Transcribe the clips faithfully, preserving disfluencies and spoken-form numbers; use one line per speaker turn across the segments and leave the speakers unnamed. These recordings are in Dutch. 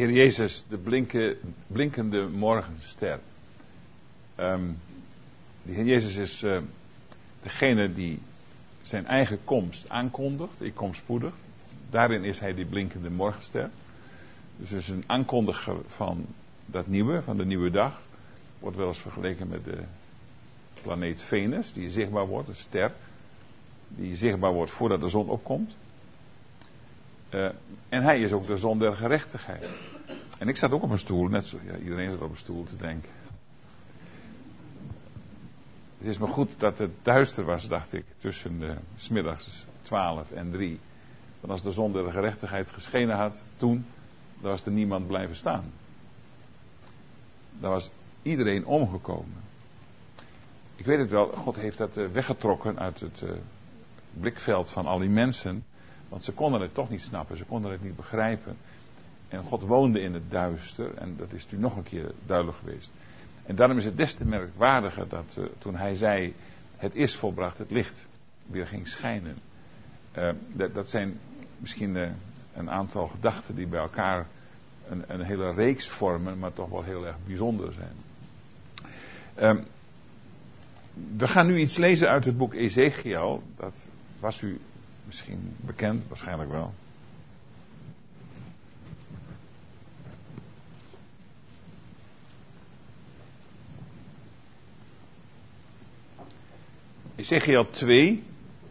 Heer Jezus, de blinke, blinkende morgenster. Um, de Heer Jezus is uh, degene die zijn eigen komst aankondigt. Ik kom spoedig. Daarin is hij die blinkende morgenster. Dus hij is een aankondiger van dat nieuwe, van de nieuwe dag. Wordt wel eens vergeleken met de planeet Venus, die zichtbaar wordt, een ster. Die zichtbaar wordt voordat de zon opkomt. Uh, en hij is ook de zon der gerechtigheid. En ik zat ook op een stoel, net zo, ja, iedereen zat op een stoel te denken. Het is maar goed dat het duister was, dacht ik, tussen uh, 's middags twaalf en drie. Want als de zon der gerechtigheid geschenen had, toen, dan was er niemand blijven staan. Dan was iedereen omgekomen. Ik weet het wel, God heeft dat uh, weggetrokken uit het uh, blikveld van al die mensen. Want ze konden het toch niet snappen, ze konden het niet begrijpen. En God woonde in het duister en dat is nu nog een keer duidelijk geweest. En daarom is het des te merkwaardiger dat uh, toen hij zei, het is volbracht, het licht weer ging schijnen. Uh, dat, dat zijn misschien uh, een aantal gedachten die bij elkaar een, een hele reeks vormen, maar toch wel heel erg bijzonder zijn. Uh, we gaan nu iets lezen uit het boek Ezechiel, dat was u misschien bekend, waarschijnlijk wel. Ezechiel twee.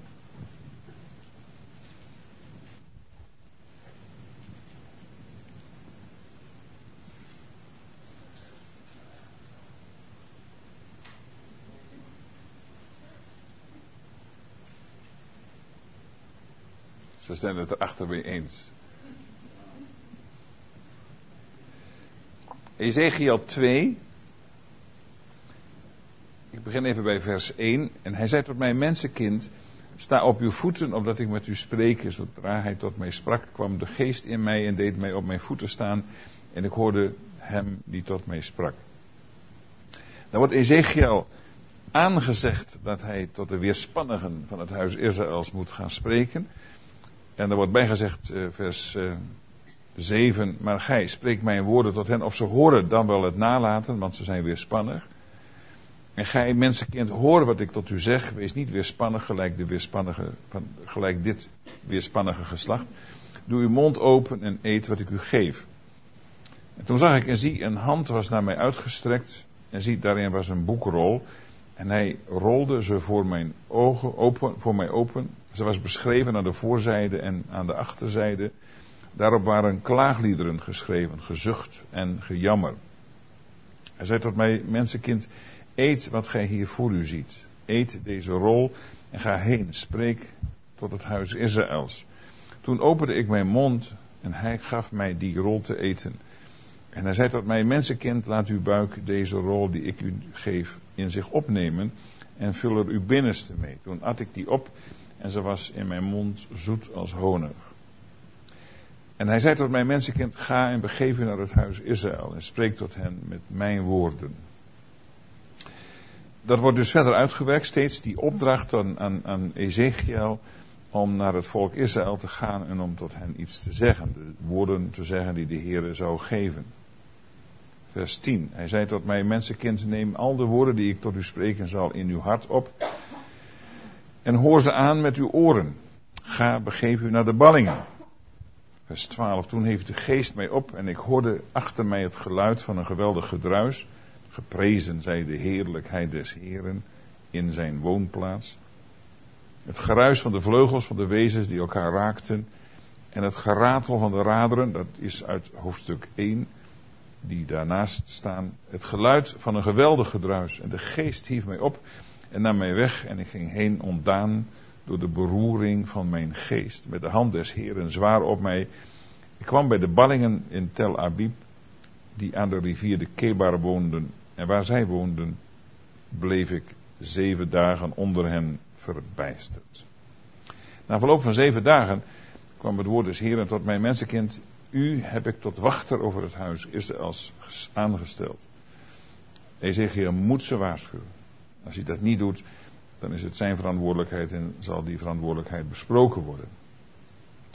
Ze zijn het erachter mee eens. Ezechiel twee. Ik begin even bij vers één. En hij zei tot mij, mensenkind, sta op uw voeten, opdat ik met u spreke. Zodra hij tot mij sprak, kwam de geest in mij en deed mij op mijn voeten staan. En ik hoorde hem die tot mij sprak. Dan wordt Ezechiel aangezegd dat hij tot de weerspannigen van het huis Israëls moet gaan spreken. En er wordt bijgezegd, uh, vers uh, zeven, maar gij spreekt mijn woorden tot hen, of ze horen dan wel het nalaten, want ze zijn weerspannig. En gij, mensenkind, hoor wat ik tot u zeg, wees niet weerspannig, gelijk, de weerspannige, van, gelijk dit weerspannige geslacht. Doe uw mond open en eet wat ik u geef. En toen zag ik en zie, een hand was naar mij uitgestrekt, en zie, daarin was een boekrol. En hij rolde ze voor mijn ogen open, voor mij open. Ze was beschreven aan de voorzijde en aan de achterzijde. Daarop waren klaagliederen geschreven, gezucht en gejammer. Hij zei tot mij, mensenkind, eet wat gij hier voor u ziet. Eet deze rol en ga heen, spreek tot het huis Israëls. Toen opende ik mijn mond en hij gaf mij die rol te eten. En hij zei tot mij, mensenkind, laat uw buik deze rol die ik u geef in zich opnemen en vul er uw binnenste mee. Toen at ik die op en ze was in mijn mond zoet als honig. En hij zei tot mij, mensenkind, ga en begeef u naar het huis Israël en spreek tot hen met mijn woorden. Dat wordt dus verder uitgewerkt, steeds die opdracht aan, aan, aan Ezechiel om naar het volk Israël te gaan en om tot hen iets te zeggen. De woorden te zeggen die de Heere zou geven. Vers tien. Hij zei tot mij, mensenkind, neem al de woorden die ik tot u spreken zal in uw hart op. En hoor ze aan met uw oren. Ga, begeef u naar de ballingen. Vers twaalf. Toen heeft de geest mij op en ik hoorde achter mij het geluid van een geweldig gedruis. Geprezen zij de heerlijkheid des Heeren in zijn woonplaats. Het geruis van de vleugels van de wezens die elkaar raakten. En het geratel van de raderen, dat is uit hoofdstuk één, die daarnaast staan. Het geluid van een geweldig gedruis. En de geest hief mij op en nam mij weg. En ik ging heen ontdaan door de beroering van mijn geest. Met de hand des Heeren zwaar op mij. Ik kwam bij de ballingen in Tel Abib, die aan de rivier de Kebar woonden. En waar zij woonden, bleef ik zeven dagen onder hen verbijsterd. Na verloop van zeven dagen kwam het woord des Heeren tot mijn mensenkind. U heb ik tot wachter over het huis Israëls aangesteld. Ezechiel moet ze waarschuwen. Als hij dat niet doet, dan is het zijn verantwoordelijkheid en zal die verantwoordelijkheid besproken worden.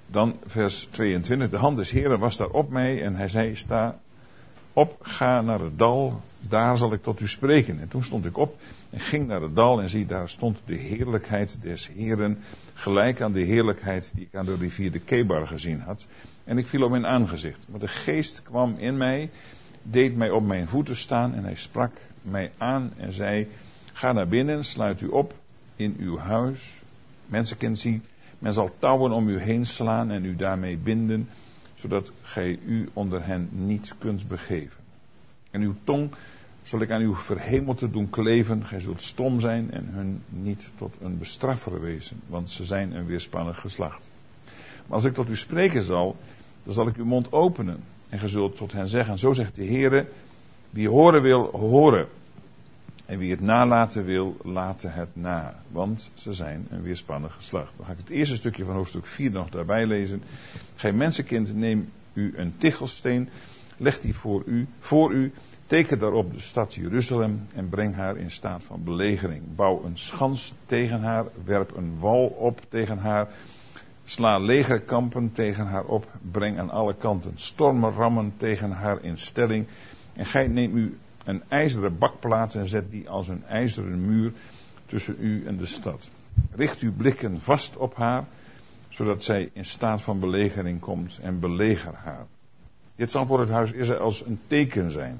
Dan vers tweeëntwintig. De hand des Heeren was daar op mij en hij zei, sta op, ga naar het dal, daar zal ik tot u spreken. En toen stond ik op en ging naar het dal en zie, daar stond de heerlijkheid des Heeren, gelijk aan de heerlijkheid die ik aan de rivier de Kebar gezien had. En ik viel op mijn aangezicht. Maar de geest kwam in mij, deed mij op mijn voeten staan en hij sprak mij aan en zei, ga naar binnen, sluit u op in uw huis. Mensenkind, zie, men zal touwen om u heen slaan en u daarmee binden, zodat gij u onder hen niet kunt begeven. En uw tong zal ik aan uw verhemelte doen kleven, gij zult stom zijn en hun niet tot een bestraffer wezen, want ze zijn een weerspannig geslacht. Maar als ik tot u spreken zal, dan zal ik uw mond openen en gij zult tot hen zeggen, zo zegt de Heere, wie horen wil, horen. En wie het nalaten wil, laten het na. Want ze zijn een weerspannig geslacht. Dan ga ik het eerste stukje van hoofdstuk vier nog daarbij lezen. Gij mensenkind, neem u een tichelsteen, leg die voor u, voor u, teken daarop de stad Jeruzalem en breng haar in staat van belegering. Bouw een schans tegen haar, werp een wal op tegen haar, sla legerkampen tegen haar op, breng aan alle kanten stormenrammen tegen haar in stelling. En gij neemt u een ijzeren bakplaat en zet die als een ijzeren muur tussen u en de stad. Richt uw blikken vast op haar, zodat zij in staat van belegering komt en beleger haar. Dit zal voor het huis Israëls een teken zijn.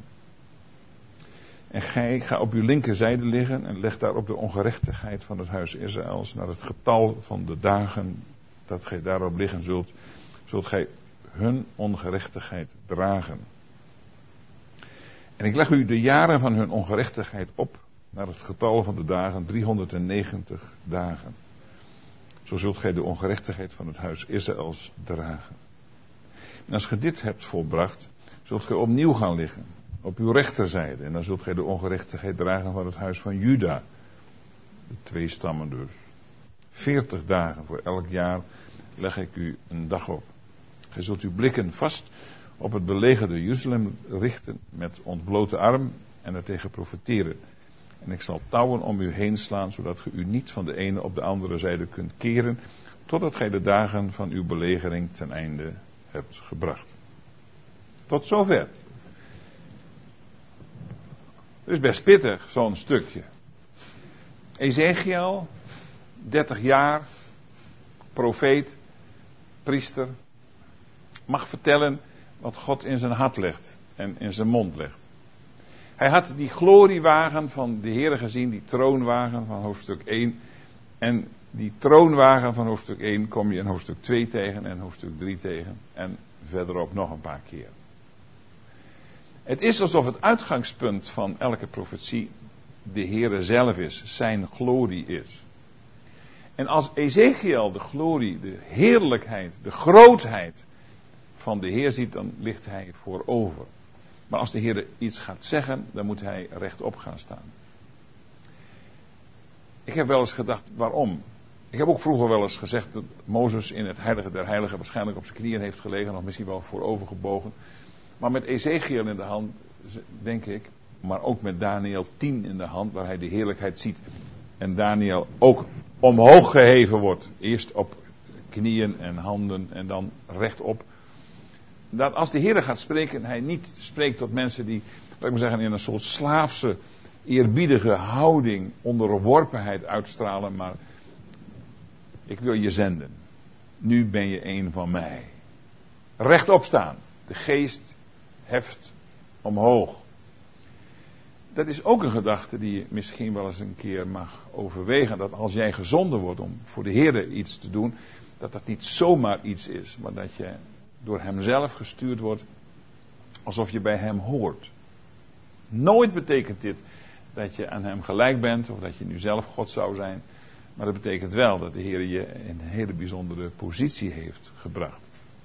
En gij ga op uw linkerzijde liggen en leg daarop de ongerechtigheid van het huis Israëls naar het getal van de dagen dat gij daarop liggen zult, zult gij hun ongerechtigheid dragen. En ik leg u de jaren van hun ongerechtigheid op naar het getal van de dagen, driehonderdnegentig dagen. Zo zult gij de ongerechtigheid van het huis Israëls dragen. En als gij dit hebt volbracht, zult gij opnieuw gaan liggen, op uw rechterzijde. En dan zult gij de ongerechtigheid dragen van het huis van Juda. De twee stammen dus. Veertig dagen voor elk jaar leg ik u een dag op. Gij zult uw blikken vast op het belegerde Jeruzalem richten met ontblote arm en er tegen profeteren. En ik zal touwen om u heen slaan, zodat ge u niet van de ene op de andere zijde kunt keren, totdat gij de dagen van uw belegering ten einde hebt gebracht. Tot zover. Het is best pittig, zo'n stukje. Ezechiel, dertig jaar, profeet, priester, mag vertellen wat God in zijn hart legt en in zijn mond legt. Hij had die gloriewagen van de Heere gezien, die troonwagen van hoofdstuk één. En die troonwagen van hoofdstuk één kom je in hoofdstuk twee tegen en hoofdstuk drie tegen. En verderop nog een paar keer. Het is alsof het uitgangspunt van elke profetie de Heere zelf is, zijn glorie is. En als Ezechiel de glorie, de heerlijkheid, de grootheid van de Heer ziet, dan ligt hij voorover. Maar als de Heer iets gaat zeggen, dan moet hij rechtop gaan staan. Ik heb wel eens gedacht, waarom? Ik heb ook vroeger wel eens gezegd dat Mozes in het heilige der heiligen waarschijnlijk op zijn knieën heeft gelegen, of misschien wel voorover gebogen. Maar met Ezechiel in de hand, denk ik, maar ook met Daniel tien in de hand, waar hij de heerlijkheid ziet. En Daniel ook omhoog geheven wordt. Eerst op knieën en handen en dan rechtop. Dat als de Heer gaat spreken, hij niet spreekt tot mensen die, laat ik maar zeggen, in een soort slaafse, eerbiedige houding, onderworpenheid uitstralen, maar ik wil je zenden. Nu ben je een van mij. Rechtop staan. De geest heft omhoog. Dat is ook een gedachte die je misschien wel eens een keer mag overwegen. Dat als jij gezonden wordt om voor de Heer iets te doen, dat dat niet zomaar iets is, maar dat je door hem zelf gestuurd wordt alsof je bij hem hoort. Nooit betekent dit dat je aan hem gelijk bent of dat je nu zelf God zou zijn. Maar dat betekent wel dat de Heer je in een hele bijzondere positie heeft gebracht.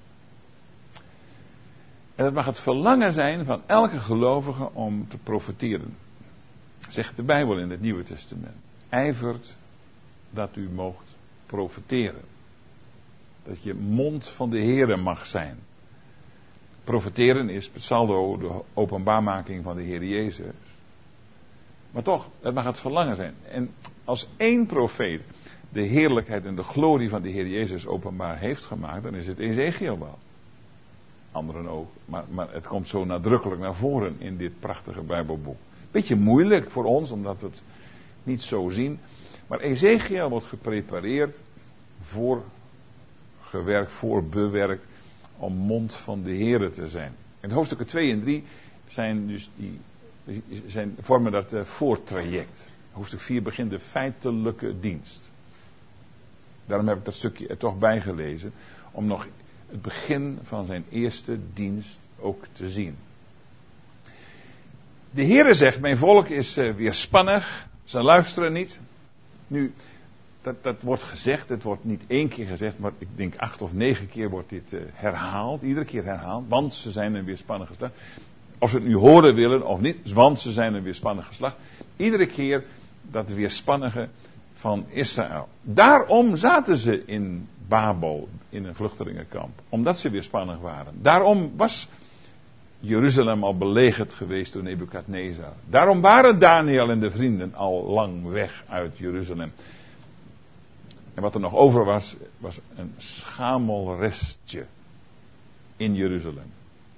En het mag het verlangen zijn van elke gelovige om te profeteren. Zegt de Bijbel in het Nieuwe Testament. Ijvert dat u moogt profeteren. Dat je mond van de Heere mag zijn. Profeteren is per saldo de openbaarmaking van de Heer Jezus. Maar toch, het mag het verlangen zijn. En als één profeet de heerlijkheid en de glorie van de Heer Jezus openbaar heeft gemaakt, dan is het Ezechiel wel. Anderen ook. Maar, maar het komt zo nadrukkelijk naar voren in dit prachtige Bijbelboek. Beetje moeilijk voor ons, omdat we het niet zo zien. Maar Ezechiel wordt geprepareerd, voorgewerkt, voorbewerkt, om mond van de Heere te zijn. En hoofdstukken twee en drie zijn dus die, zijn, vormen dat uh, voortraject. Hoofdstuk vier begint de feitelijke dienst. Daarom heb ik dat stukje er toch bij gelezen, om nog het begin van zijn eerste dienst ook te zien. De Heere zegt, mijn volk is uh, weerspannig, ze luisteren niet. Nu, dat, dat wordt gezegd, het wordt niet één keer gezegd, maar ik denk acht of negen keer wordt dit uh, herhaald, iedere keer herhaald, want ze zijn een weerspannig geslacht. Of ze het nu horen willen of niet, want ze zijn een weerspannig geslacht. Iedere keer dat weerspannige van Israël. Daarom zaten ze in Babel, in een vluchtelingenkamp. Omdat ze weerspannig waren. Daarom was Jeruzalem al belegerd geweest door Nebukadnezar. Daarom waren Daniel en de vrienden al lang weg uit Jeruzalem. En wat er nog over was, was een schamelrestje in Jeruzalem.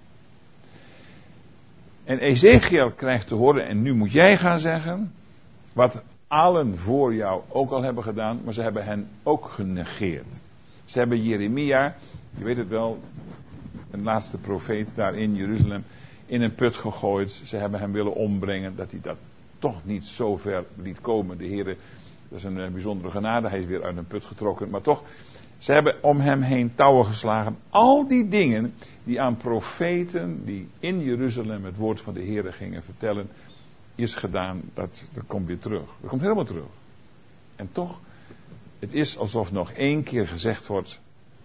En Ezechiel krijgt te horen, en nu moet jij gaan zeggen, wat allen voor jou ook al hebben gedaan, maar ze hebben hen ook genegeerd. Ze hebben Jeremia, je weet het wel, een laatste profeet daar in Jeruzalem, in een put gegooid. Ze hebben hem willen ombrengen, dat hij dat toch niet zo ver liet komen. De Heere, dat is een bijzondere genade, hij is weer uit een put getrokken, maar toch, ze hebben om hem heen touwen geslagen. Al die dingen die aan profeten, die in Jeruzalem het woord van de Heere gingen vertellen, is gedaan, dat, dat komt weer terug. Dat komt helemaal terug. En toch, het is alsof nog één keer gezegd wordt,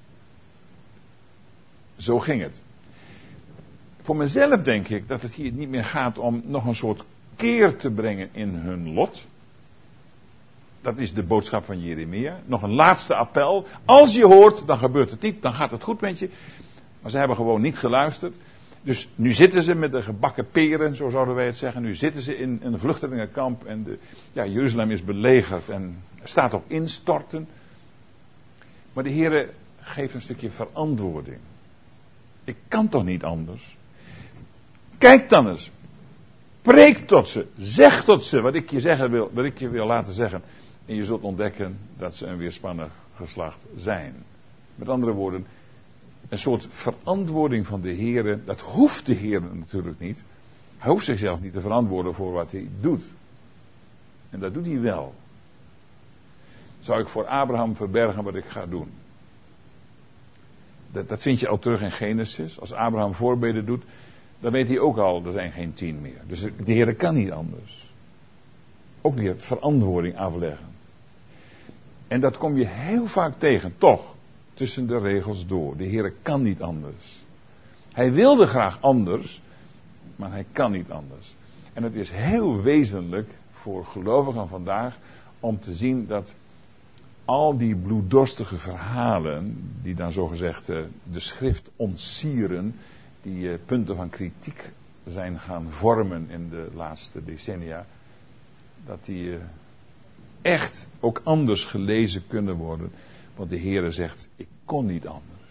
zo ging het. Voor mezelf denk ik dat het hier niet meer gaat om nog een soort keer te brengen in hun lot. Dat is de boodschap van Jeremia. Nog een laatste appel. Als je hoort, dan gebeurt het niet, dan gaat het goed met je. Maar ze hebben gewoon niet geluisterd. Dus nu zitten ze met de gebakken peren, zo zouden wij het zeggen. Nu zitten ze in een vluchtelingenkamp en de, ja, Jeruzalem is belegerd en staat op instorten. Maar de Heere geeft een stukje verantwoording. Ik kan toch niet anders? Kijk dan eens. Preek tot ze. Zeg tot ze wat ik je zeggen wil, wat ik je wil laten zeggen. En je zult ontdekken dat ze een weerspannig geslacht zijn. Met andere woorden, een soort verantwoording van de Heere. Dat hoeft de Heere natuurlijk niet. Hij hoeft zichzelf niet te verantwoorden voor wat hij doet. En dat doet hij wel. Zou ik voor Abraham verbergen wat ik ga doen? Dat, dat vind je al terug in Genesis. Als Abraham voorbeden doet, dan weet hij ook al, er zijn geen tien meer. Dus de Heere kan niet anders. Ook weer verantwoording afleggen. En dat kom je heel vaak tegen, toch, tussen de regels door. De Heere kan niet anders. Hij wilde graag anders, maar hij kan niet anders. En het is heel wezenlijk voor gelovigen vandaag om te zien dat al die bloeddorstige verhalen, die dan zogezegd uh, de schrift ontsieren, die uh, punten van kritiek zijn gaan vormen in de laatste decennia, dat die uh, echt ook anders gelezen kunnen worden. Want de Heere zegt, ik kon niet anders.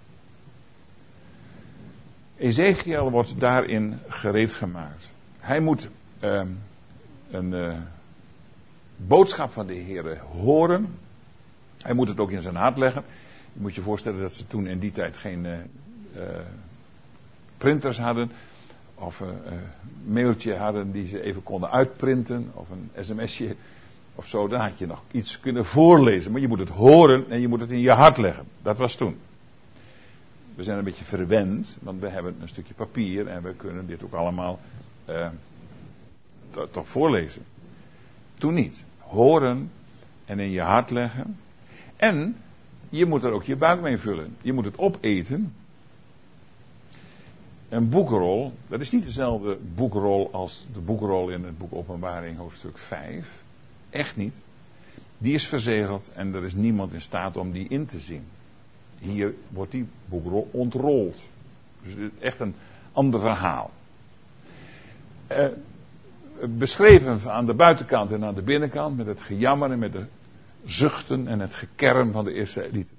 Ezechiel wordt daarin gereed gemaakt. Hij moet uh, een uh, boodschap van de Heere horen. Hij moet het ook in zijn hart leggen. Je moet je voorstellen dat ze toen in die tijd geen uh, uh, printers hadden. Of een uh, mailtje hadden die ze even konden uitprinten. Of een sms'je of zo. Dan had je nog iets kunnen voorlezen. Maar je moet het horen en je moet het in je hart leggen. Dat was toen. We zijn een beetje verwend. Want we hebben een stukje papier. En we kunnen dit ook allemaal uh, to- toch voorlezen. Toen niet. Horen en in je hart leggen. En je moet er ook je buik mee vullen. Je moet het opeten. Een boekrol, dat is niet dezelfde boekrol als de boekrol in het boek Openbaring hoofdstuk vijf. Echt niet. Die is verzegeld en er is niemand in staat om die in te zien. Hier wordt die boekrol ontrold. Dus het is echt een ander verhaal. Uh, beschreven aan de buitenkant en aan de binnenkant met het gejammer en met de zuchten en het gekerm van de Israëlieten.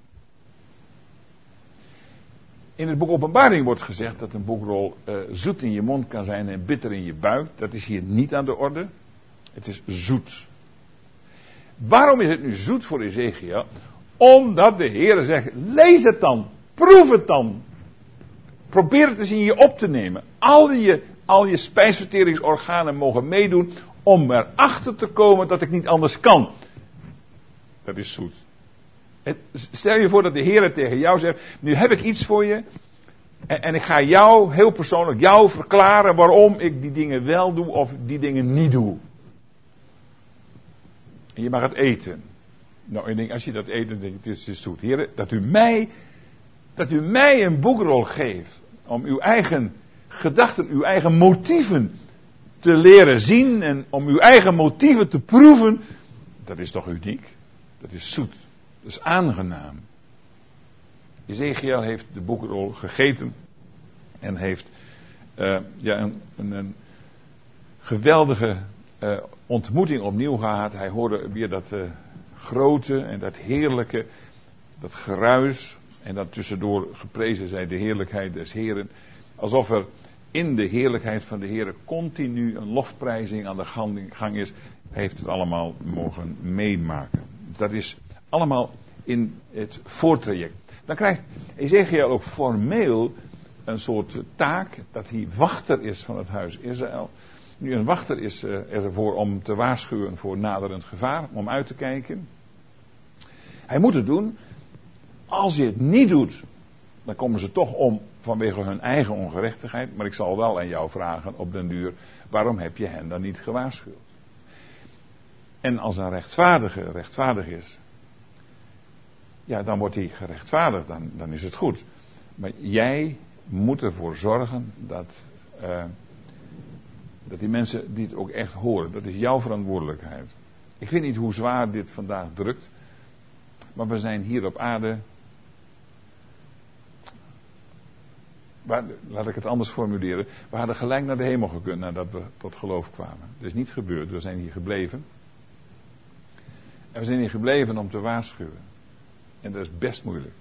In het boek Openbaring wordt gezegd dat een boekrol uh, zoet in je mond kan zijn en bitter in je buik. Dat is hier niet aan de orde. Het is zoet. Waarom is het nu zoet voor Ezekiel? Omdat de Heer zegt, lees het dan, proef het dan. Probeer het eens in je op te nemen. Al je, al je spijsverteringsorganen mogen meedoen om erachter te komen dat ik niet anders kan. Dat is zoet. Het, stel je voor dat de Heer tegen jou zegt, nu heb ik iets voor je. En, en ik ga jou, heel persoonlijk, jou verklaren waarom ik die dingen wel doe of die dingen niet doe. En je mag het eten. Nou, ik denk, als je dat eet, dan denk ik, het is, het is zoet. Heer, dat u mij, dat u mij een boekrol geeft om uw eigen gedachten, uw eigen motieven te leren zien en om uw eigen motieven te proeven, dat is toch uniek? Dat is zoet. Dat is aangenaam. Ezekiel heeft de boekrol gegeten en heeft uh, ja, een, een, een geweldige uh, ontmoeting opnieuw gehad. Hij hoorde weer dat uh, grote en dat heerlijke, dat geruis en dan tussendoor geprezen zij de heerlijkheid des Heren. Alsof er in de heerlijkheid van de Heren continu een lofprijzing aan de gang, gang is. Hij heeft het allemaal mogen meemaken. Dat is allemaal in het voortraject. Dan krijgt Ezekiel ook formeel een soort taak dat hij wachter is van het huis Israël. Nu, een wachter is uh, ervoor om te waarschuwen voor naderend gevaar, om uit te kijken. Hij moet het doen. Als hij het niet doet, dan komen ze toch om vanwege hun eigen ongerechtigheid. Maar ik zal wel aan jou vragen op den duur, waarom heb je hen dan niet gewaarschuwd? En als een rechtvaardige rechtvaardig is, ja, dan wordt hij gerechtvaardigd, dan, dan is het goed. Maar jij moet ervoor zorgen dat, uh, dat die mensen die het ook echt horen, dat is jouw verantwoordelijkheid. Ik weet niet hoe zwaar dit vandaag drukt, maar we zijn hier op aarde, waar, laat ik het anders formuleren, we hadden gelijk naar de hemel gekund nadat we tot geloof kwamen. Dat is niet gebeurd, we zijn hier gebleven. En we zijn hier gebleven om te waarschuwen. En dat is best moeilijk.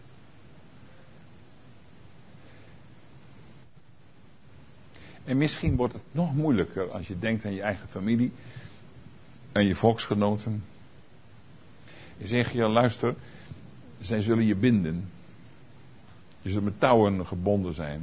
En misschien wordt het nog moeilijker als je denkt aan je eigen familie, aan je volksgenoten. Je zegt, ja, luister, zij zullen je binden. Je zult met touwen gebonden zijn.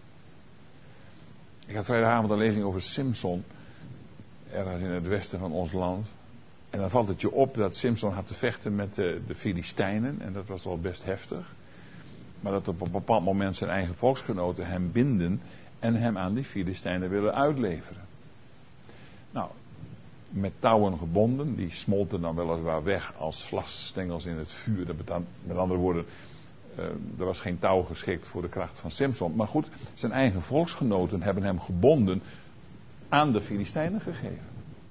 Ik had vrijdagavond een lezing over Simson, ergens in het westen van ons land. En dan valt het je op dat Simson had te vechten met de, de Filistijnen. En dat was wel best heftig. Maar dat op een bepaald moment zijn eigen volksgenoten hem binden en hem aan die Filistijnen willen uitleveren. Nou, met touwen gebonden, die smolten dan weliswaar weg als vlasstengels in het vuur. Dat betekent, met andere woorden, uh, er was geen touw geschikt voor de kracht van Simson. Maar goed, zijn eigen volksgenoten hebben hem gebonden aan de Filistijnen gegeven.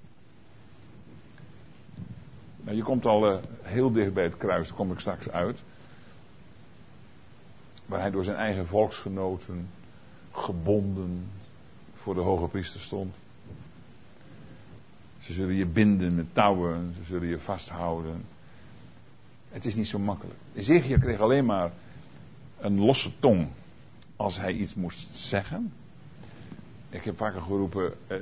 Nou, je komt al uh, heel dicht bij het kruis, daar kom ik straks uit. Waar hij door zijn eigen volksgenoten gebonden voor de hoge priester stond. Ze zullen je binden met touwen, ze zullen je vasthouden. Het is niet zo makkelijk. Ezekiel kreeg alleen maar een losse tong als hij iets moest zeggen. Ik heb vaker geroepen, eh,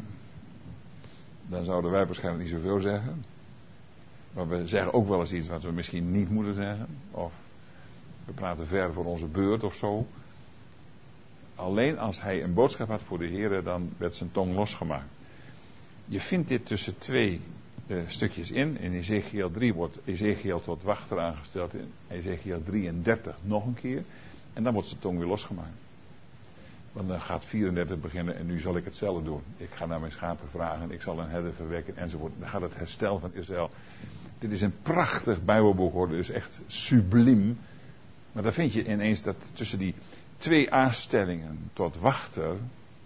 dan zouden wij waarschijnlijk niet zoveel zeggen. Maar we zeggen ook wel eens iets wat we misschien niet moeten zeggen. Of we praten ver voor onze beurt of zo. Alleen als hij een boodschap had voor de Heer, dan werd zijn tong losgemaakt. Je vindt dit tussen twee uh, stukjes in. In Ezekiel drie wordt Ezekiel tot wachter aangesteld. In Ezekiel drieëndertig nog een keer. En dan wordt zijn tong weer losgemaakt. Want dan gaat vierendertig beginnen en nu zal ik hetzelfde doen. Ik ga naar mijn schapen vragen, ik zal een herder verwekken enzovoort. Dan gaat het herstel van Israël. Dit is een prachtig Bijbelboek hoor, dit is echt subliem. Maar dan vind je ineens dat tussen die twee aanstellingen tot wachter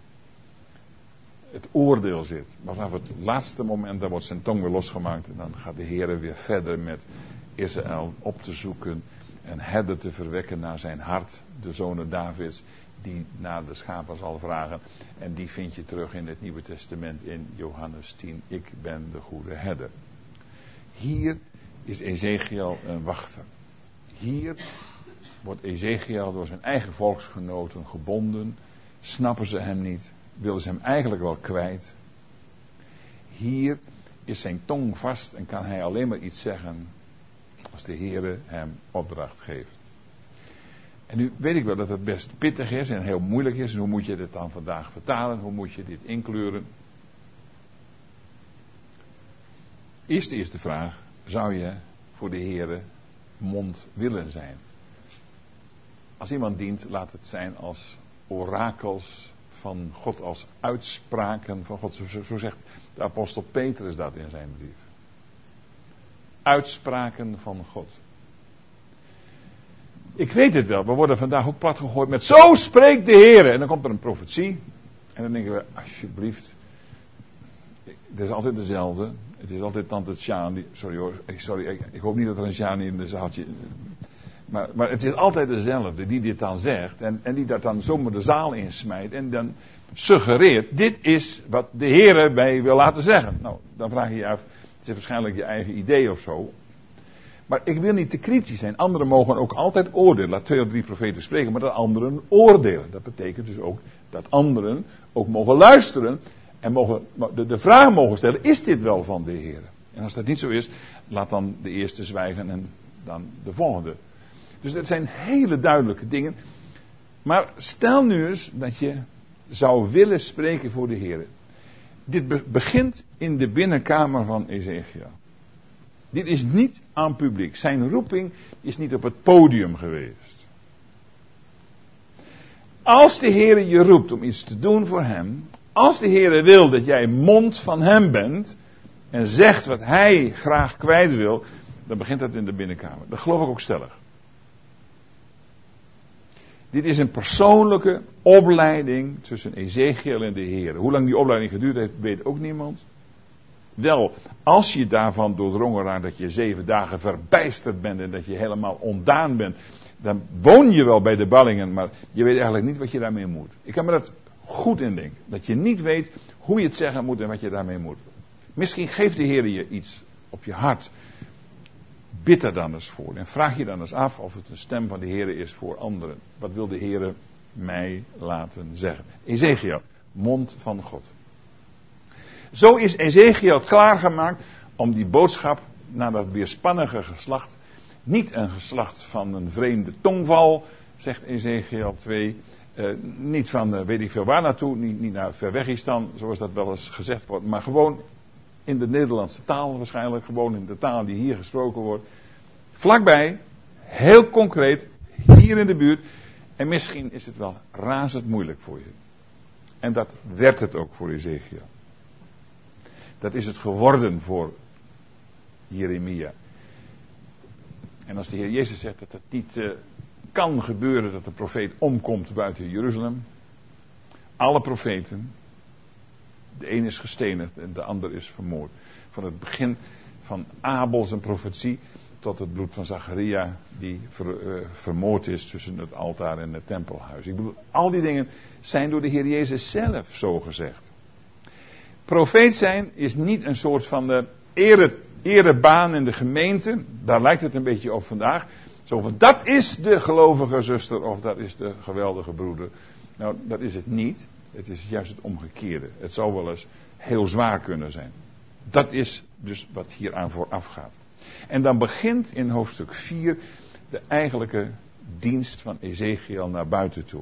het oordeel zit. Maar vanaf het laatste moment, dan wordt zijn tong weer losgemaakt. En dan gaat de Heer weer verder met Israël op te zoeken. En herder te verwekken naar zijn hart. De zonen Davids, die naar de schapen zal vragen. En die vind je terug in het Nieuwe Testament in Johannes tien. Ik ben de goede herder. Hier is Ezekiel een wachter. Hier wordt Ezekiel door zijn eigen volksgenoten gebonden. Snappen ze hem niet. Willen ze hem eigenlijk wel kwijt. Hier is zijn tong vast en kan hij alleen maar iets zeggen als de Heere hem opdracht geeft. En nu weet ik wel dat het best pittig is en heel moeilijk is. En hoe moet je dit dan vandaag vertalen? Hoe moet je dit inkleuren? Eerst de eerste vraag. Zou je voor de Heere mond willen zijn? Als iemand dient, laat het zijn als orakels van God, als uitspraken van God. Zo, zo zegt de apostel Petrus dat in zijn brief. Uitspraken van God. Ik weet het wel, we worden vandaag ook plat gegooid met zo spreekt de Heer. En dan komt er een profetie. En dan denken we, alsjeblieft. Het is altijd dezelfde. Het is altijd tante Sjaan die... Sorry hoor, sorry, ik, ik hoop niet dat er een Sjaan in de zaaltje... Maar, maar het is altijd dezelfde die dit dan zegt. En, en die dat dan zomaar de zaal insmijt. En dan suggereert, dit is wat de Heer mij wil laten zeggen. Nou, dan vraag je je af, het is waarschijnlijk je eigen idee of zo. Maar ik wil niet te kritisch zijn. Anderen mogen ook altijd oordelen. Laat twee of drie profeten spreken, maar dat anderen oordelen. Dat betekent dus ook dat anderen ook mogen luisteren. En mogen, de, de vraag mogen stellen, is dit wel van de Heer? En als dat niet zo is, laat dan de eerste zwijgen en dan de volgende. Dus dat zijn hele duidelijke dingen. Maar stel nu eens dat je zou willen spreken voor de Heer. Dit be- begint in de binnenkamer van Ezekiel. Dit is niet aan publiek. Zijn roeping is niet op het podium geweest. Als de Heer je roept om iets te doen voor hem. Als de Heer wil dat jij mond van hem bent. En zegt wat hij graag kwijt wil. Dan begint dat in de binnenkamer. Dat geloof ik ook stellig. Dit is een persoonlijke opleiding tussen Ezekiel en de Heer. Hoe lang die opleiding geduurd heeft, weet ook niemand. Wel, als je daarvan doordrongen raakt dat je zeven dagen verbijsterd bent en dat je helemaal ontdaan bent, dan woon je wel bij de ballingen, maar je weet eigenlijk niet wat je daarmee moet. Ik kan me dat goed indenken. Dat je niet weet hoe je het zeggen moet en wat je daarmee moet. Misschien geeft de Heer je iets op je hart. Bid er dan eens voor en vraag je dan eens af of het een stem van de Heer is voor anderen. Wat wil de Heer mij laten zeggen? Ezekiel, mond van God. Zo is Ezekiel klaargemaakt om die boodschap naar dat weerspannige geslacht. Niet een geslacht van een vreemde tongval, zegt Ezekiel twee. Uh, niet van uh, weet ik veel waar naartoe, niet, niet naar Verwegistan, zoals dat wel eens gezegd wordt. Maar gewoon in de Nederlandse taal waarschijnlijk. Gewoon in de taal die hier gesproken wordt. Vlakbij, heel concreet, hier in de buurt. En misschien is het wel razend moeilijk voor je. En dat werd het ook voor Ezekiel. Dat is het geworden voor Jeremia. En als de Heer Jezus zegt dat het niet uh, kan gebeuren dat de profeet omkomt buiten Jeruzalem. Alle profeten. De een is gestenigd en de ander is vermoord. Van het begin van Abel zijn profetie tot het bloed van Zacharia die ver, uh, vermoord is tussen het altaar en het tempelhuis. Ik bedoel, al die dingen zijn door de Heer Jezus zelf zo gezegd. Profeet zijn is niet een soort van de ere, erebaan in de gemeente. Daar lijkt het een beetje op vandaag. Zo van, dat is de gelovige zuster of dat is de geweldige broeder. Nou, dat is het niet. Het is juist het omgekeerde. Het zou wel eens heel zwaar kunnen zijn. Dat is dus wat hier aan vooraf gaat. En dan begint in hoofdstuk vier de eigenlijke dienst van Ezekiel naar buiten toe.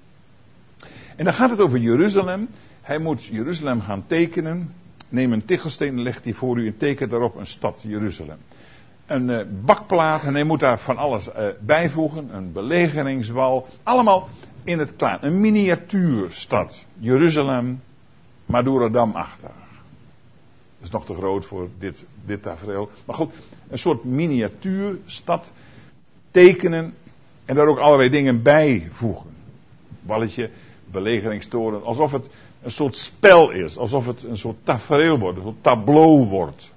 En dan gaat het over Jeruzalem. Hij moet Jeruzalem gaan tekenen. Neem een tichelsteen en leg die voor u en teken daarop een stad Jeruzalem. Een uh, bakplaat en hij moet daar van alles uh, bijvoegen. Een belegeringswal. Allemaal in het klein. Een miniatuurstad. Jeruzalem, Madurodam-achtig. Dat is nog te groot voor dit, dit tafereel. Maar goed, een soort miniatuurstad tekenen en daar ook allerlei dingen bijvoegen. Walletje, belegeringstoren. Alsof het een soort spel is. Alsof het een soort tafereel wordt. Een soort tableau wordt.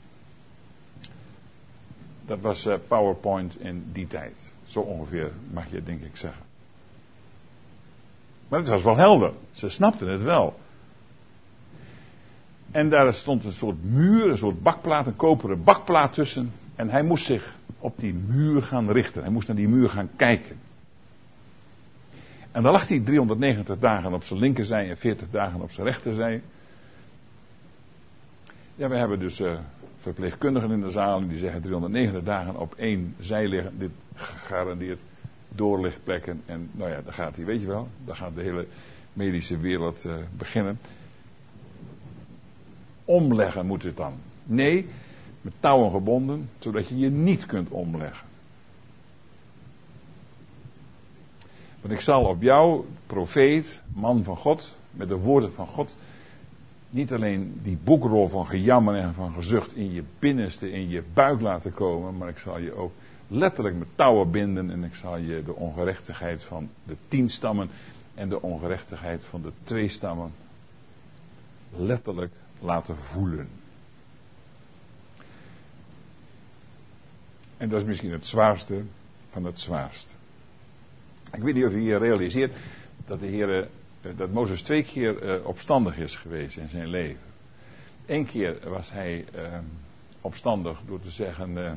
Dat was uh, PowerPoint in die tijd. Zo ongeveer mag je denk ik zeggen. Maar het was wel helder. Ze snapten het wel. En daar stond een soort muur, een soort bakplaat, een koperen bakplaat tussen. En hij moest zich op die muur gaan richten. Hij moest naar die muur gaan kijken. En dan lag hij driehonderdnegentig dagen op zijn linkerzij en veertig dagen op zijn rechterzij. Ja, we hebben dus uh, verpleegkundigen in de zaal die zeggen driehonderdnegentig dagen op één zij liggen. Dit gegarandeerd doorlichtplekken. En nou ja, daar gaat hij, weet je wel. Daar gaat de hele medische wereld uh, beginnen. Omleggen moet het dan. Nee, met touwen gebonden, zodat je je niet kunt omleggen. Want ik zal op jou, profeet, man van God, met de woorden van God, niet alleen die boekrol van gejammer en van gezucht in je binnenste, in je buik laten komen, maar ik zal je ook letterlijk met touwen binden en ik zal je de ongerechtigheid van de tien stammen en de ongerechtigheid van de twee stammen letterlijk laten voelen. En dat is misschien het zwaarste van het zwaarste. Ik weet niet of u hier realiseert dat de Heer, dat Mozes twee keer uh, opstandig is geweest in zijn leven. Eén keer was hij uh, opstandig door te zeggen, uh,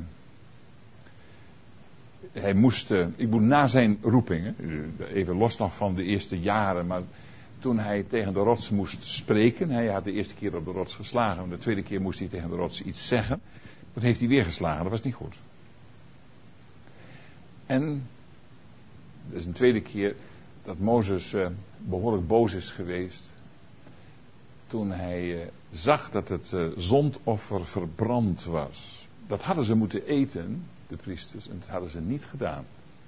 hij moest, uh, ik moet na zijn roeping, hè, even los nog van de eerste jaren, maar toen hij tegen de rots moest spreken, hij had de eerste keer op de rots geslagen, en de tweede keer moest hij tegen de rots iets zeggen, toen heeft hij weer geslagen, dat was niet goed. En dat is een tweede keer dat Mozes uh, behoorlijk boos is geweest. Toen hij uh, zag dat het uh, zondoffer verbrand was. Dat hadden ze moeten eten, de priesters, en dat hadden ze niet gedaan.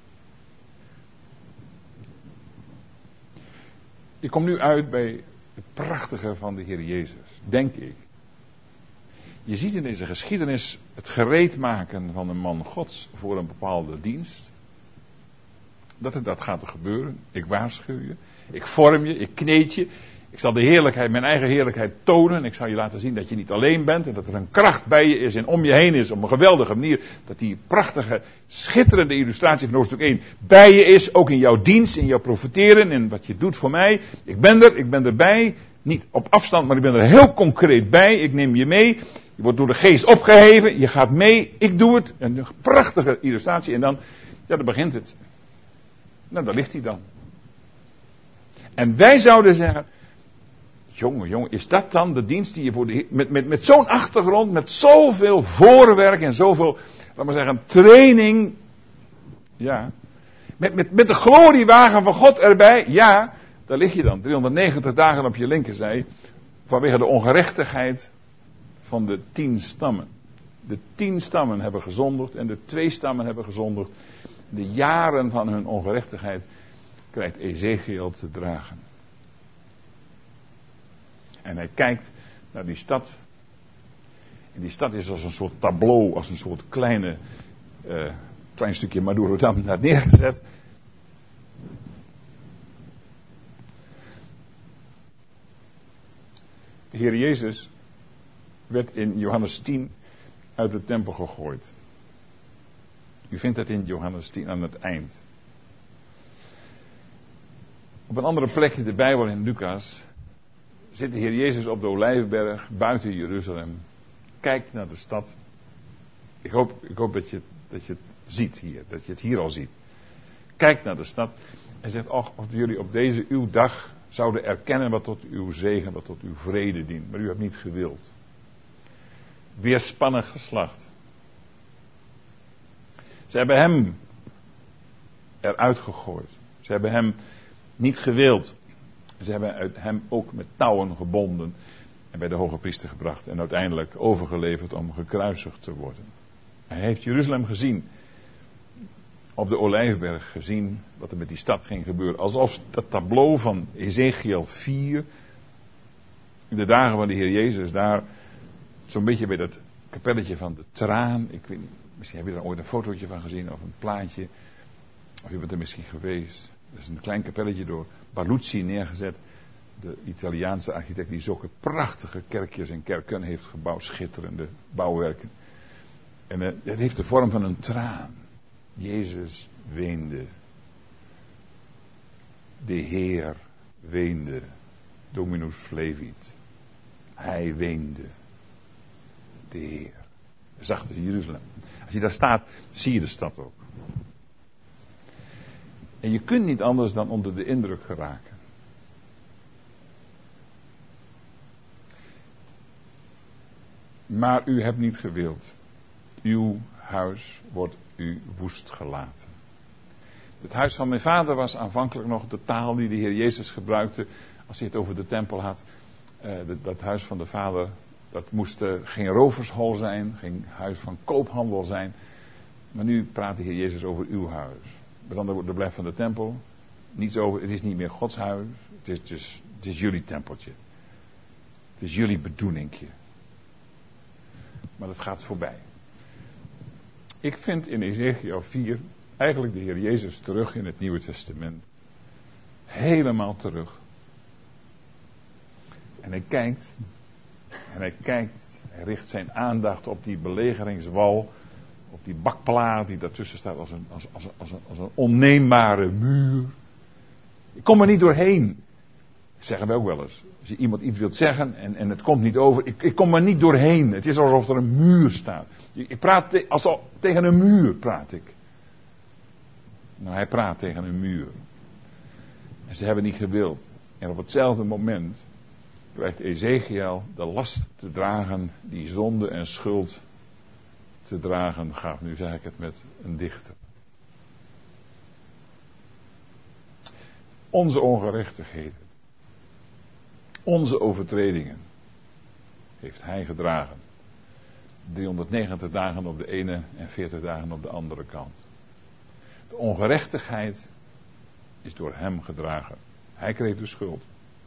Ik kom nu uit bij het prachtige van de Heer Jezus, denk ik. Je ziet in deze geschiedenis het gereedmaken van een man Gods voor een bepaalde dienst. Dat, dat gaat er gebeuren. Ik waarschuw je. Ik vorm je. Ik kneed je. Ik zal de heerlijkheid, mijn eigen heerlijkheid tonen. Ik zal je laten zien dat je niet alleen bent. En dat er een kracht bij je is en om je heen is. Op een geweldige manier. Dat die prachtige, schitterende illustratie van hoofdstuk één bij je is. Ook in jouw dienst, in jouw profeteren. En wat je doet voor mij. Ik ben er. Ik ben erbij. Niet op afstand, maar ik ben er heel concreet bij. Ik neem je mee. Je wordt door de geest opgeheven. Je gaat mee. Ik doe het. Een prachtige illustratie. En dan, ja, dan begint het. Nou, daar ligt hij dan. En wij zouden zeggen, jongen, jongen, is dat dan de dienst die je voor de met, met, met zo'n achtergrond, met zoveel voorwerk en zoveel, laat maar zeggen, training, ja, met, met, met de gloriewagen van God erbij, ja, daar lig je dan, driehonderdnegentig dagen op je linkerzij, vanwege de ongerechtigheid van de tien stammen. De tien stammen hebben gezondigd en de twee stammen hebben gezondigd. De jaren van hun ongerechtigheid krijgt Ezechiel te dragen. En hij kijkt naar die stad. En die stad is als een soort tableau, als een soort kleine, uh, klein stukje Madurodam naar neergezet. De Heer Jezus werd in Johannes tien uit de tempel gegooid. U vindt dat in Johannes tien aan het eind. Op een andere plek in de Bijbel, in Lucas, zit de Heer Jezus op de Olijfberg buiten Jeruzalem. Kijkt naar de stad. Ik hoop, ik hoop dat, je, dat je het ziet hier, dat je het hier al ziet. Kijkt naar de stad en zegt, och, of jullie op deze uw dag zouden erkennen wat tot uw zegen, wat tot uw vrede dient. Maar u hebt niet gewild. Weerspannig geslacht. Ze hebben hem eruit gegooid. Ze hebben hem niet gewild. Ze hebben hem ook met touwen gebonden en bij de hoge priester gebracht en uiteindelijk overgeleverd om gekruisigd te worden. Hij heeft Jeruzalem gezien, op de Olijfberg gezien wat er met die stad ging gebeuren. Alsof dat tableau van Ezechiel vier, in de dagen van de Heer Jezus, daar zo'n beetje bij dat kapelletje van de traan, ik weet niet, misschien heb je daar ooit een fotootje van gezien of een plaatje, of je bent er misschien geweest. Dat is een klein kapelletje door Baluzzi neergezet, de Italiaanse architect die zulke prachtige kerkjes en kerken heeft gebouwd, schitterende bouwwerken. En uh, het heeft de vorm van een traan. Jezus weende. De Heer weende. Dominus flevit. Hij weende. De Heer zachte Jeruzalem. Als je daar staat, zie je de stad ook. En je kunt niet anders dan onder de indruk geraken. Maar u hebt niet gewild. Uw huis wordt u woest gelaten. Het huis van mijn vader was aanvankelijk nog de taal die de Heer Jezus gebruikte als hij het over de tempel had. Uh, dat, dat huis van de vader, dat moest uh, geen rovershol zijn, geen huis van koophandel zijn. Maar nu praat de Heer Jezus over uw huis. Met andere woorden, de blijf van de tempel. Niets over, het is niet meer Gods huis. Het is, het is, het is jullie tempeltje. Het is jullie bedoelingje. Maar dat gaat voorbij. Ik vind in Ezechiel vier eigenlijk de Heer Jezus terug in het Nieuwe Testament. Helemaal terug. En hij kijkt. En hij kijkt. Hij richt zijn aandacht op die belegeringswal. Op die bakplaat die daartussen staat als een, als, als, als, een, als een onneembare muur. Ik kom er niet doorheen. Dat zeggen we ook wel eens. Als je iemand iets wilt zeggen en, en het komt niet over. Ik, ik kom er niet doorheen. Het is alsof er een muur staat. Ik praat te, als al, tegen een muur praat ik. Nou, hij praat tegen een muur. En ze hebben niet gewild. En op hetzelfde moment krijgt Ezechiel de last te dragen die zonde en schuld te dragen gaf. Nu zeg ik het met een dichter. Onze ongerechtigheden, onze overtredingen heeft hij gedragen. driehonderdnegentig dagen op de ene en veertig dagen op de andere kant. De ongerechtigheid is door hem gedragen. Hij kreeg de schuld.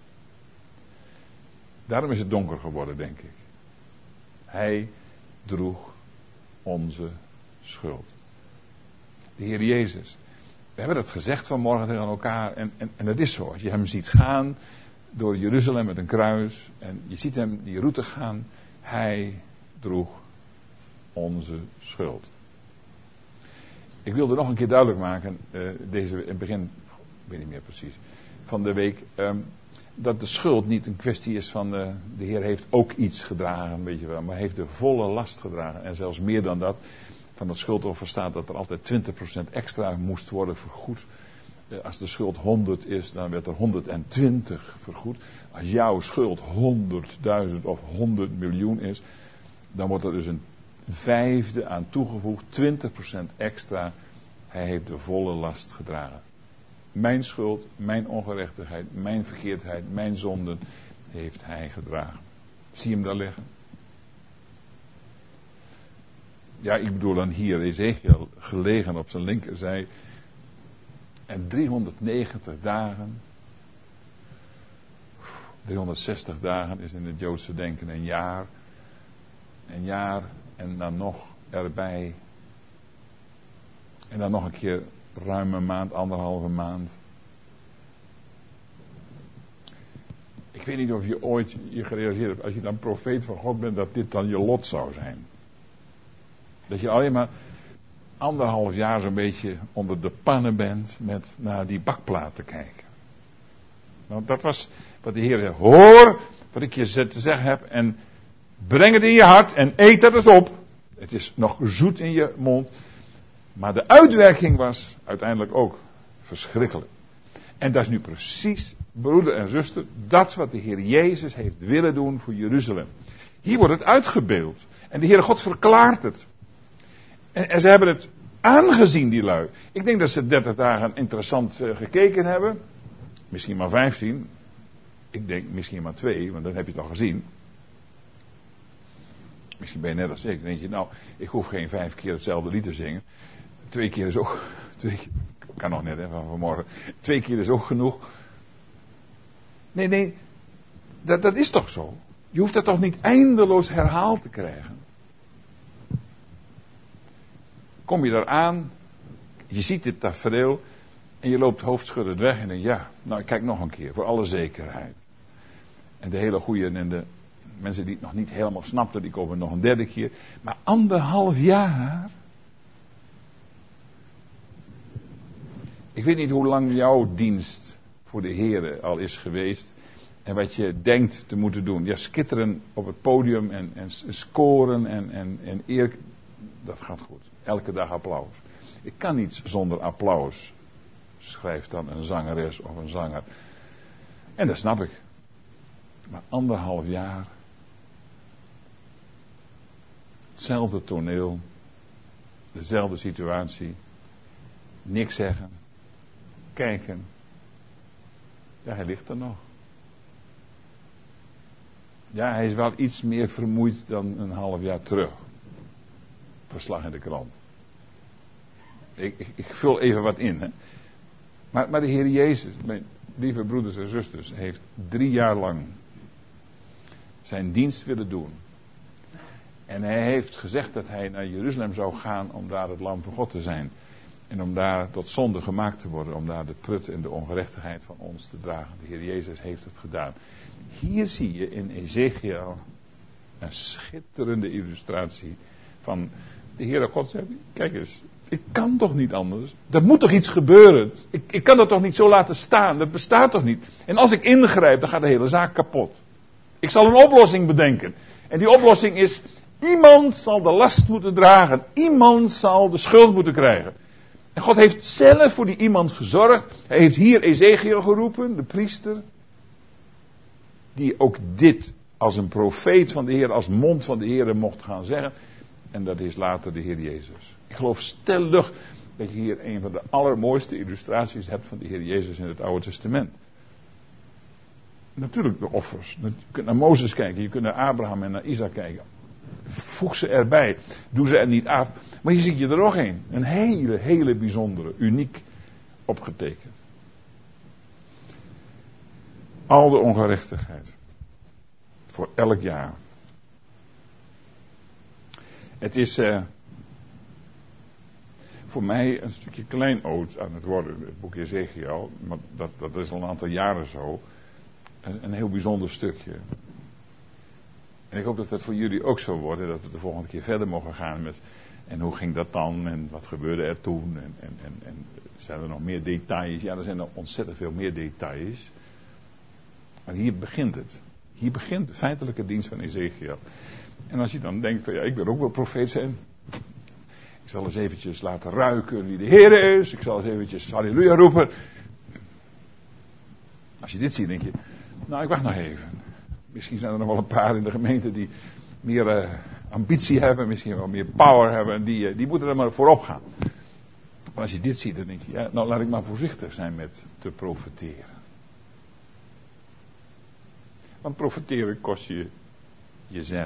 Daarom is het donker geworden, denk ik. Hij droeg onze schuld. De Heer Jezus. We hebben dat gezegd vanmorgen tegen elkaar. En, en, en dat is zo. Als je hem ziet gaan door Jeruzalem met een kruis. En je ziet hem die route gaan. Hij droeg onze schuld. Ik wilde nog een keer duidelijk maken. Uh, deze, in het begin, ik weet niet meer precies. Van de week. Um, dat de schuld niet een kwestie is van. Uh, de Heer heeft ook iets gedragen. Weet je wel, maar hij heeft de volle last gedragen. En zelfs meer dan dat. Van het schuldoffer staat dat er altijd twintig procent extra moest worden vergoed. Als de schuld honderd is, dan werd er honderdtwintig vergoed. Als jouw schuld honderdduizend of honderd miljoen is, dan wordt er dus een vijfde aan toegevoegd, twintig procent extra. Hij heeft de volle last gedragen. Mijn schuld, mijn ongerechtigheid, mijn verkeerdheid, mijn zonden heeft hij gedragen. Zie je hem daar liggen? Ja, ik bedoel dan hier Ezechiel gelegen op zijn linkerzij. En driehonderdnegentig dagen. driehonderdzestig dagen is in het Joodse denken een jaar. Een jaar en dan nog erbij. En dan nog een keer ruim een maand, anderhalve maand. Ik weet niet of je ooit je gerealiseerd hebt, als je dan profeet van God bent, dat dit dan je lot zou zijn. Dat je alleen maar anderhalf jaar zo'n beetje onder de pannen bent met naar die bakplaat te kijken. Want dat was wat de Heer zei. Hoor wat ik je te zeggen heb en breng het in je hart en eet dat eens op. Het is nog zoet in je mond. Maar de uitwerking was uiteindelijk ook verschrikkelijk. En dat is nu precies, broeder en zuster, dat wat de Heer Jezus heeft willen doen voor Jeruzalem. Hier wordt het uitgebeeld. En de Heere God verklaart het. En, en ze hebben het aangezien, die lui. Ik denk dat ze dertig dagen interessant uh, gekeken hebben. Misschien maar vijftien. Ik denk misschien maar twee, want dan heb je het al gezien. Misschien ben je net als ik. Dan denk je, nou, ik hoef geen vijf keer hetzelfde lied te zingen. Twee keer is ook... Twee, kan nog net, hè, van vanmorgen. Twee keer is ook genoeg. Nee, nee. Dat, dat is toch zo? Je hoeft dat toch niet eindeloos herhaald te krijgen? Kom je daar aan, je ziet dit tafereel en je loopt hoofdschuddend weg en denkt, ja, nou ik kijk nog een keer, voor alle zekerheid. En de hele goeie en de mensen die het nog niet helemaal snapten, die komen nog een derde keer. Maar anderhalf jaar. Ik weet niet hoe lang jouw dienst voor de Heere al is geweest. En wat je denkt te moeten doen. Ja, skitteren op het podium en, en scoren en, en, en eer. Dat gaat goed. Elke dag applaus. Ik kan niet zonder applaus. Schrijft dan een zangeres of een zanger. En dat snap ik. Maar anderhalf jaar. Hetzelfde toneel. Dezelfde situatie. Niks zeggen. Kijken. Ja, hij ligt er nog. Ja, hij is wel iets meer vermoeid dan een half jaar terug. Verslag in de krant. Ik, ik, ik vul even wat in. Hè. Maar, maar de Heer Jezus, mijn lieve broeders en zusters, heeft drie jaar lang zijn dienst willen doen. En hij heeft gezegd dat hij naar Jeruzalem zou gaan om daar het lam van God te zijn. En om daar tot zonde gemaakt te worden. Om daar de prut en de ongerechtigheid van ons te dragen. De Heer Jezus heeft het gedaan. Hier zie je in Ezekiel een schitterende illustratie van de Heere God zegt, kijk eens, ik kan toch niet anders. Er moet toch iets gebeuren. Ik, ik kan dat toch niet zo laten staan. Dat bestaat toch niet. En als ik ingrijp, dan gaat de hele zaak kapot. Ik zal een oplossing bedenken. En die oplossing is, iemand zal de last moeten dragen. Iemand zal de schuld moeten krijgen. En God heeft zelf voor die iemand gezorgd. Hij heeft hier Ezekiel geroepen, de priester. Die ook dit als een profeet van de Heer, als mond van de Heer mocht gaan zeggen. En dat is later de Heer Jezus. Ik geloof stellig dat je hier een van de allermooiste illustraties hebt van de Heer Jezus in het Oude Testament. Natuurlijk de offers. Je kunt naar Mozes kijken, je kunt naar Abraham en naar Isaac kijken. Voeg ze erbij. Doe ze er niet af. Maar hier zie je er nog een. Een hele, hele bijzondere, uniek opgetekend. Al de ongerechtigheid. Voor elk jaar. Het is uh, voor mij een stukje kleinood aan het worden. Het boek Ezekiel. Maar dat, dat is al een aantal jaren zo. Een, een heel bijzonder stukje. En ik hoop dat dat voor jullie ook zo wordt. En dat we de volgende keer verder mogen gaan met. En hoe ging dat dan? En wat gebeurde er toen? En, en, en, en zijn er nog meer details? Ja, er zijn nog ontzettend veel meer details. Maar hier begint het. Hier begint de feitelijke dienst van Ezekiel. En als je dan denkt van ja, ik wil ook wel profeet zijn. Ik zal eens eventjes laten ruiken wie de Heer is. Ik zal eens eventjes halleluja roepen. Als je dit ziet, denk je, nou ik wacht nog even. Misschien zijn er nog wel een paar in de gemeente die meer uh, ambitie hebben. Misschien wel meer power hebben. En die, uh, die moeten er maar voorop gaan. Maar als je dit ziet, dan denk je, ja, nou laat ik maar voorzichtig zijn met te profeteren. Want profeteren kost je jezelf.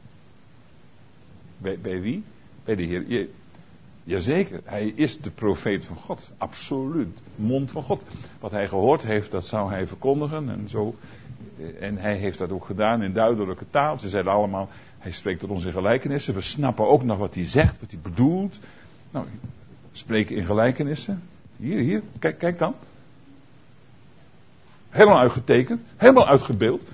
Bij, bij wie? Bij de Heer. Je, jazeker, hij is de profeet van God. Absoluut. Mond van God. Wat hij gehoord heeft, dat zou hij verkondigen. En, zo. En hij heeft dat ook gedaan in duidelijke taal. Ze zeiden allemaal, hij spreekt tot ons in gelijkenissen. We snappen ook nog wat hij zegt, wat hij bedoelt. Nou, spreken in gelijkenissen. Hier, hier, kijk, kijk dan. Helemaal uitgetekend, helemaal uitgebeeld.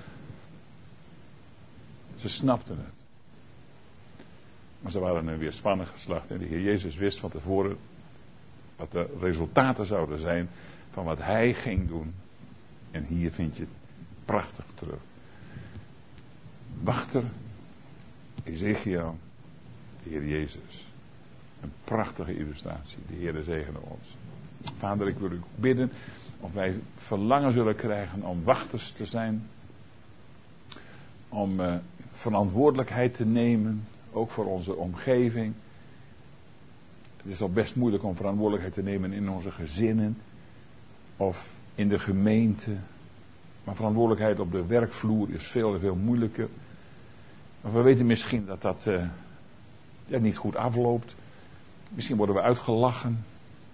Ze snapten het. Maar ze waren een weerspannig geslacht. En de Heer Jezus wist van tevoren wat de resultaten zouden zijn van wat hij ging doen. En hier vind je het prachtig terug. Wachter, Ezekiel, de Heer Jezus. Een prachtige illustratie. De Heer zegene ons. Vader, ik wil u bidden of wij verlangen zullen krijgen om wachters te zijn. Om uh, verantwoordelijkheid te nemen. Ook voor onze omgeving. Het is al best moeilijk om verantwoordelijkheid te nemen in onze gezinnen. Of in de gemeente. Maar verantwoordelijkheid op de werkvloer is veel en veel moeilijker. Maar we weten misschien dat dat uh, ja, niet goed afloopt. Misschien worden we uitgelachen.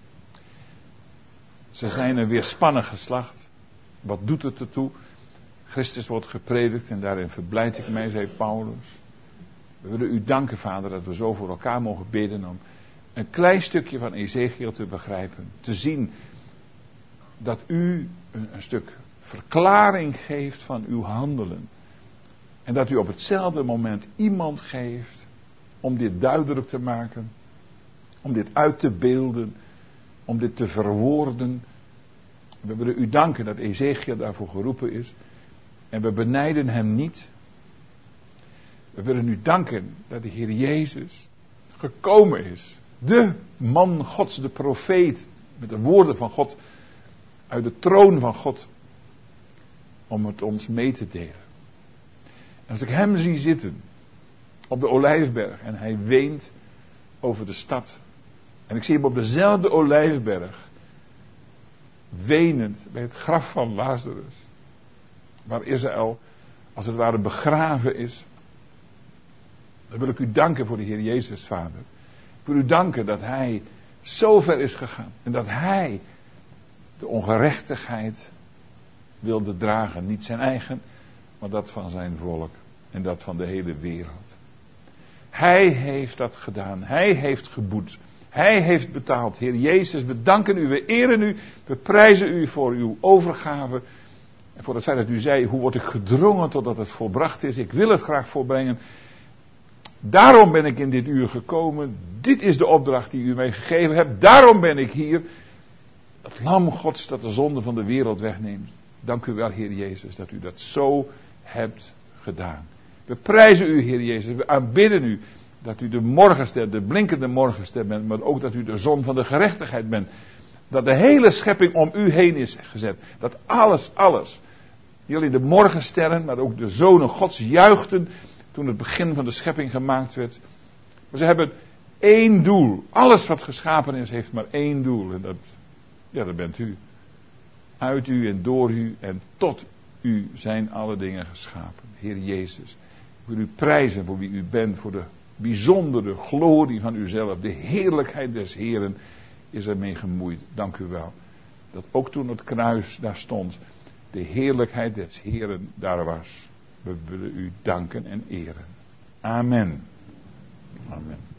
Ze zijn een weerspannig geslacht. Wat doet het ertoe? Christus wordt gepredikt en daarin verblijd ik mij, zei Paulus. We willen u danken, Vader, dat we zo voor elkaar mogen bidden om een klein stukje van Ezekiel te begrijpen. Te zien dat u een, een stuk verklaring geeft van uw handelen. En dat u op hetzelfde moment iemand geeft om dit duidelijk te maken. Om dit uit te beelden. Om dit te verwoorden. We willen u danken dat Ezekiel daarvoor geroepen is. En we benijden hem niet. We willen u danken dat de Heer Jezus gekomen is. De man Gods, de profeet, met de woorden van God, uit de troon van God, om het ons mee te delen. En als ik hem zie zitten op de Olijfberg en hij weent over de stad. En ik zie hem op dezelfde Olijfberg wenend bij het graf van Lazarus. Waar Israël als het ware begraven is. Dan wil ik u danken voor de Heer Jezus, Vader. Ik wil u danken dat hij zo ver is gegaan. En dat hij de ongerechtigheid wilde dragen. Niet zijn eigen, maar dat van zijn volk. En dat van de hele wereld. Hij heeft dat gedaan. Hij heeft geboet. Hij heeft betaald. Heer Jezus, we danken u, we eren u. We prijzen u voor uw overgave. En voor het feit dat u zei, hoe word ik gedrongen totdat het volbracht is. Ik wil het graag volbrengen. Daarom ben ik in dit uur gekomen. Dit is de opdracht die u mij gegeven hebt. Daarom ben ik hier. Het lam Gods dat de zonde van de wereld wegneemt. Dank u wel, Heer Jezus, dat u dat zo hebt gedaan. We prijzen u, Heer Jezus. We aanbidden u dat u de morgenster, de blinkende morgenster bent. Maar ook dat u de zon van de gerechtigheid bent. Dat de hele schepping om u heen is gezet. Dat alles, alles. Jullie de morgensterren, maar ook de zonen Gods juichten toen het begin van de schepping gemaakt werd. Maar ze hebben één doel. Alles wat geschapen is, heeft maar één doel. En dat, ja, dat bent u. Uit u en door u en tot u zijn alle dingen geschapen. Heer Jezus, ik wil u prijzen voor wie u bent, voor de bijzondere glorie van uzelf. De heerlijkheid des Heeren is ermee gemoeid. Dank u wel. Dat ook toen het kruis daar stond, de heerlijkheid des Heeren daar was. We willen u danken en eren. Amen. Amen.